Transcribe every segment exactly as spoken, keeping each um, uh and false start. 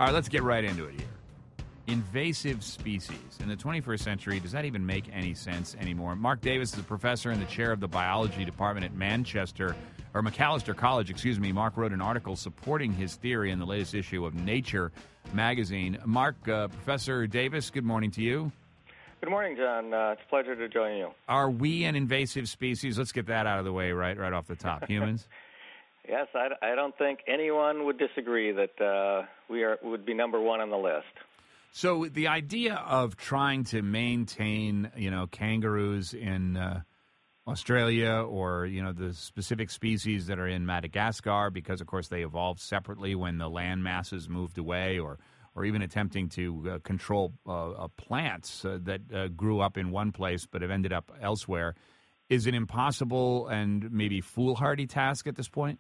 All right, let's get right into it here. Invasive species. In the twenty-first century, does that even make any sense anymore? Mark Davis is a professor and the chair of the biology department at Manchester, or Macalester College, excuse me. Mark wrote an article supporting his theory in the latest issue of Nature magazine. Mark, uh, Professor Davis, good morning to you. Good morning, John. Uh, it's a pleasure to join you. Are we an invasive species? Let's get that out of the way right, right off the top. Humans? Yes, I, I don't think anyone would disagree that uh, we are would be number one on the list. So the idea of trying to maintain, you know, kangaroos in uh, Australia or, you know, the specific species that are in Madagascar because, of course, they evolved separately when the land masses moved away, or or even attempting to uh, control uh, uh, plants uh, that uh, grew up in one place but have ended up elsewhere, is an impossible and maybe foolhardy task at this point?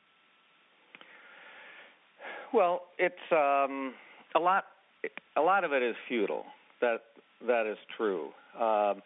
Well, it's um, a lot. A lot of it is futile. That that is true. Um,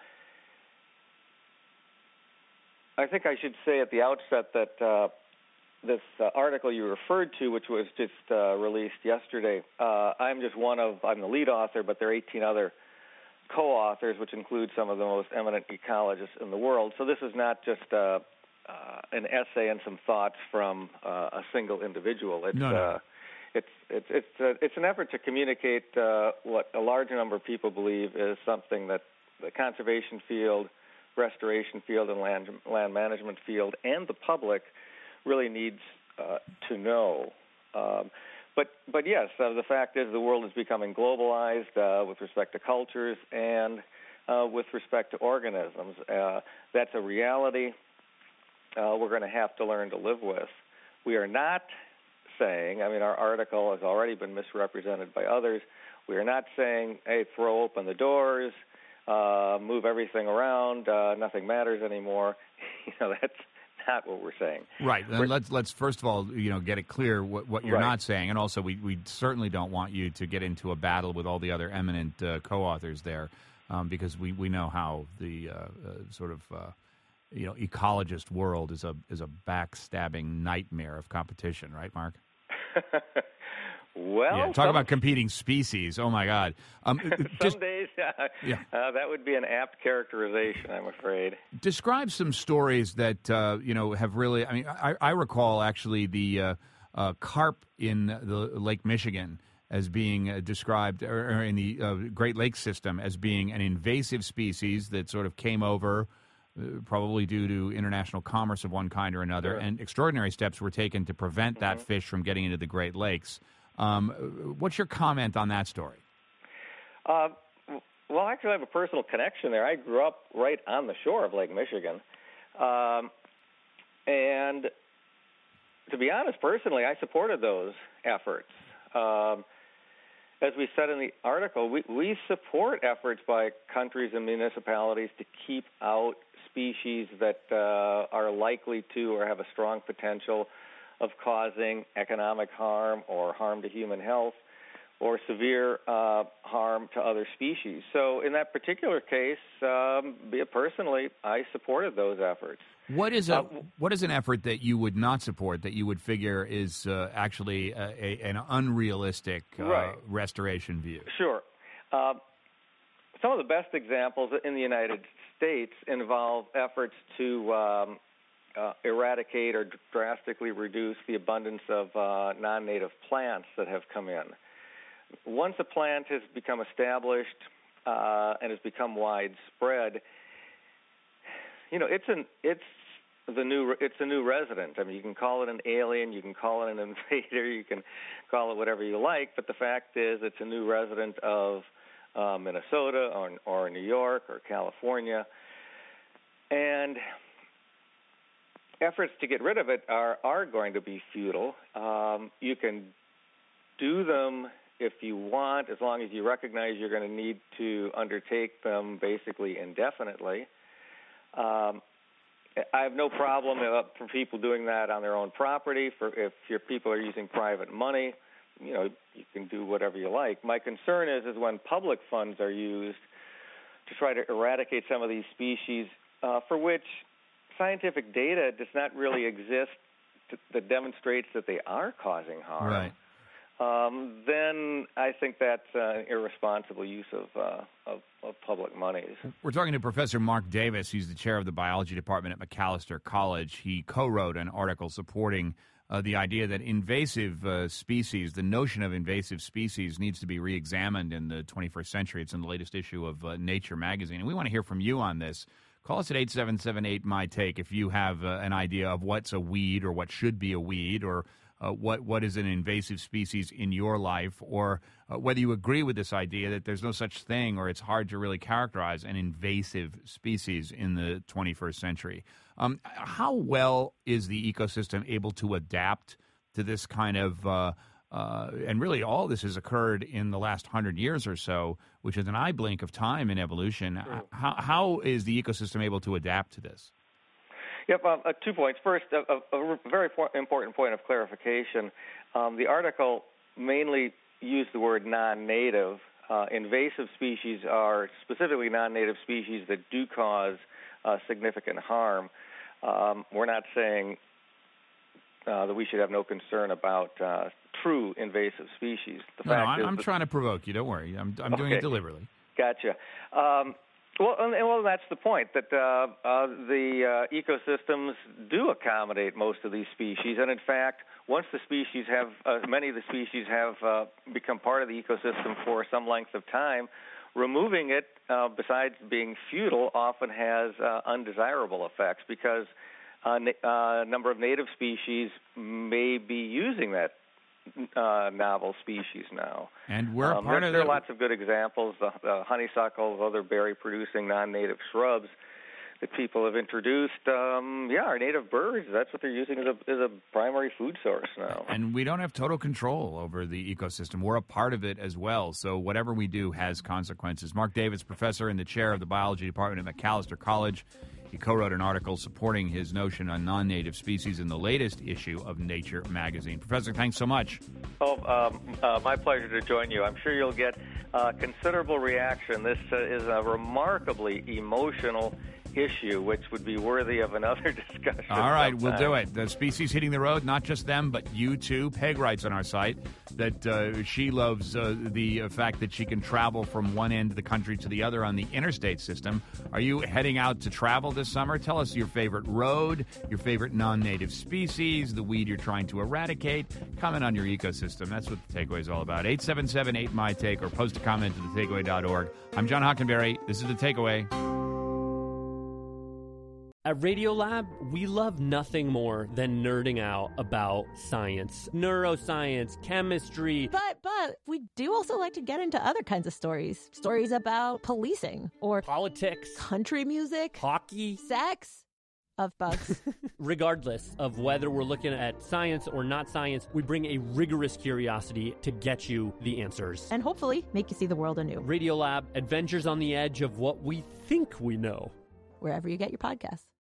I think I should say at the outset that uh, this uh, article you referred to, which was just uh, released yesterday, uh, I'm just one of. I'm the lead author, but there are eighteen other co-authors, which include some of the most eminent ecologists in the world. So this is not just uh, uh, an essay and some thoughts from uh, a single individual. It's, no, no. Uh, It's it's it's a, it's an effort to communicate uh, what a large number of people believe is something that the conservation field, restoration field, and land land management field, and the public really needs uh, to know. Um, but but yes, uh, the fact is the world is becoming globalized uh, with respect to cultures and uh, with respect to organisms. Uh, that's a reality uh, we're going to have to learn to live with. We are not saying, I mean, our article has already been misrepresented by others. We are not saying, hey, throw open the doors, uh, move everything around, uh, nothing matters anymore. You know, that's not what we're saying. Right. And let's let's first of all, you know, get it clear what, what you're Right. not saying, and also we, we certainly don't want you to get into a battle with all the other eminent uh, co-authors there, um, because we, we know how the uh, uh, sort of uh, you know ecologist world is a is a backstabbing nightmare of competition, right, Mark? Well, yeah, talk some, about competing species. Oh my God! Um, some just, days, uh, yeah. uh, that would be an apt characterization, I'm afraid. Describe some stories that uh, you know have really. I mean, I, I recall actually the uh, uh, carp in the Lake Michigan as being uh, described, or, or in the uh, Great Lakes system as being an invasive species that sort of came over. Uh, probably due to international commerce of one kind or another, Sure. and extraordinary steps were taken to prevent Mm-hmm. that fish from getting into the Great Lakes. Um, what's your comment on that story? Uh, well, actually, I have a personal connection there. I grew up right on the shore of Lake Michigan. Um, and to be honest, personally, I supported those efforts. Um, as we said in the article, we, we support efforts by countries and municipalities to keep out species that uh, are likely to or have a strong potential of causing economic harm or harm to human health or severe uh, harm to other species. So in that particular case, um, personally, I supported those efforts. What is a Uh, what is an effort that you would not support that you would figure is uh, actually a, a, an unrealistic uh, Right. restoration view? Sure. Uh, some of the best examples in the United States involve efforts to um, uh, eradicate or drastically reduce the abundance of uh, non-native plants that have come in. Once a plant has become established uh, and has become widespread, you know, it's an it's the new it's a new resident. I mean, you can call it an alien, you can call it an invader, you can call it whatever you like, but the fact is, it's a new resident of uh, Minnesota or, or New York or California, and efforts to get rid of it are are going to be futile. Um, you can do them if you want, as long as you recognize you're going to need to undertake them basically indefinitely. Um, I have no problem uh, for people doing that on their own property. For if your people are using private money, you know, you can do whatever you like. My concern is is when public funds are used to try to eradicate some of these species, uh, for which scientific data does not really exist to, that demonstrates that they are causing harm. Right. um, then I think that's uh, irresponsible use of, uh, of of public monies. We're talking to Professor Mark Davis. He's the chair of the biology department at Macalester College. He co-wrote an article supporting uh, the idea that invasive uh, species, the notion of invasive species, needs to be re-examined in the twenty-first century. It's in the latest issue of uh, Nature magazine. And we want to hear from you on this. Call us at eight seven seven eight, M Y T A K E if you have uh, an idea of what's a weed or what should be a weed, or uh, what what is an invasive species in your life, or uh, whether you agree with this idea that there's no such thing or it's hard to really characterize an invasive species in the twenty-first century. Um, how well is the ecosystem able to adapt to this kind of uh, Uh, and really all this has occurred in the last hundred years or so, which is an eye blink of time in evolution. Sure. How, how is the ecosystem able to adapt to this? Yep, uh, uh, two points. First, a, a, a very po- important point of clarification. Um, the article mainly used the word non-native. Uh, invasive species are specifically non-native species that do cause uh, significant harm. Um, we're not saying uh, that we should have no concern about uh, true invasive species. The no, fact no, I'm, is I'm that, trying to provoke you. Don't worry. I'm, I'm doing okay. it deliberately. Gotcha. Um, well, and, well, that's the point, that uh, uh, the uh, ecosystems do accommodate most of these species, and in fact, once the species have, uh, many of the species have uh, become part of the ecosystem for some length of time, removing it, uh, besides being futile, often has uh, undesirable effects, because a na- uh, number of native species may be using that Uh, novel species now. And we're um, part there, of there the... are lots of good examples, the, the honeysuckles, other berry-producing non-native shrubs that people have introduced. Um, yeah, our native birds, that's what they're using as a, as a primary food source now. And we don't have total control over the ecosystem. We're a part of it as well. So whatever we do has consequences. Mark Davis, professor and the chair of the biology department at Macalester College. He co-wrote an article supporting his notion on non-native species in the latest issue of Nature magazine. Professor, thanks so much. Oh, um, uh, my pleasure to join you. I'm sure you'll get uh, considerable reaction. This uh, is a remarkably emotional issue, which would be worthy of another discussion. All right, sometime. we'll do it. The species hitting the road, not just them, but you too. Peg writes on our site that uh, she loves uh, the uh, fact that she can travel from one end of the country to the other on the interstate system. Are you heading out to travel this summer? Tell us your favorite road, your favorite non-native species, the weed you're trying to eradicate. Comment on your ecosystem. That's what the Takeaway is all about. eight seven seven eight, M Y T A K E or post a comment to the takeaway dot org. I'm John Hockenberry. This is The Takeaway. At Radiolab, we love nothing more than nerding out about science, neuroscience, chemistry. But, but, we do also like to get into other kinds of stories. Stories about policing or Politics, country music, hockey, sex, of bugs. Regardless of whether we're looking at science or not science, we bring a rigorous curiosity to get you the answers. And hopefully make you see the world anew. Radiolab, adventures on the edge of what we think we know. Wherever you get your podcasts.